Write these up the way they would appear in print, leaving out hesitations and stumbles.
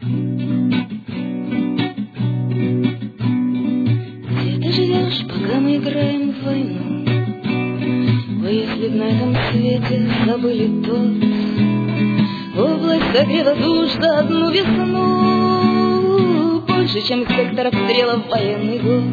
Где ты живешь, пока мы играем в войну? Ой, если б на этом свете забыли тот, область согрела душ за одну весну, больше, чем секторов стрелов в военный год.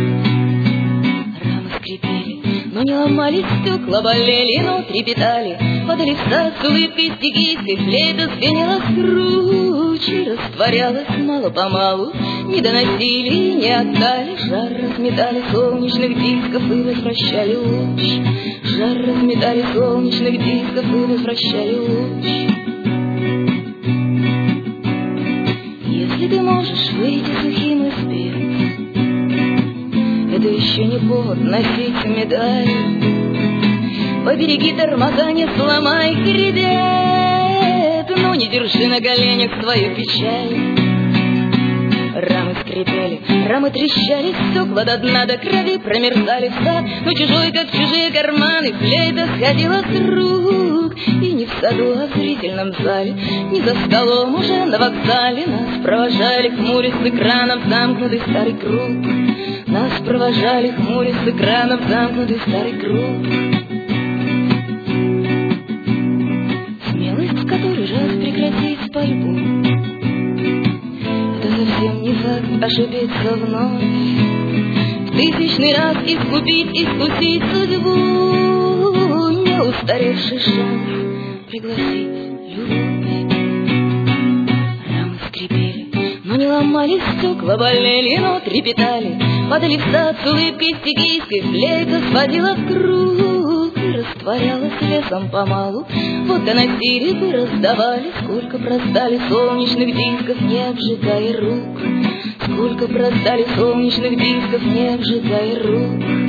Рамы скрипели, но не ломались стекла, болели, но трепетали, падали в сад с улыбкой стихийской, флейта звенела скручи, растворялась мало-помалу, не доносили, не отдали, жар разметали солнечных дисков и возвращали луч. Жар разметали солнечных дисков и возвращали луч. Если ты можешь выйти сухим из петь, это еще не повод носить медаль. Побереги тормоза, не сломай хребет, но не держи на коленях свою печаль. Рамы скрипели, рамы трещали, стекла до дна, до крови промерзали в сад, но чужой, как чужие карманы, флейта сходила с рук. И не в саду, а в зрительном зале, не за столом, уже на вокзале нас провожали, хмурясь с экранов, замкнутый старый круг. Нас провожали, хмурясь с экранов, замкнутый старый круг. Смелость, в которой раз прекратить пальбу, совсем не факт ошибиться вновь, в тысячный раз искусить судьбу, не устаревший шанс пригласить любовь. Рамы скрипели, но не ломались стекла, болели, но трепетали, падали в сад с улыбкой стихийской, флейта сводила в круг и растворялась лесом помалу. Вот доносили бы, раздавали, сколько продали солнечных дисков, не обжигая рук. Сколько продали солнечных дисков, не обжигая рук.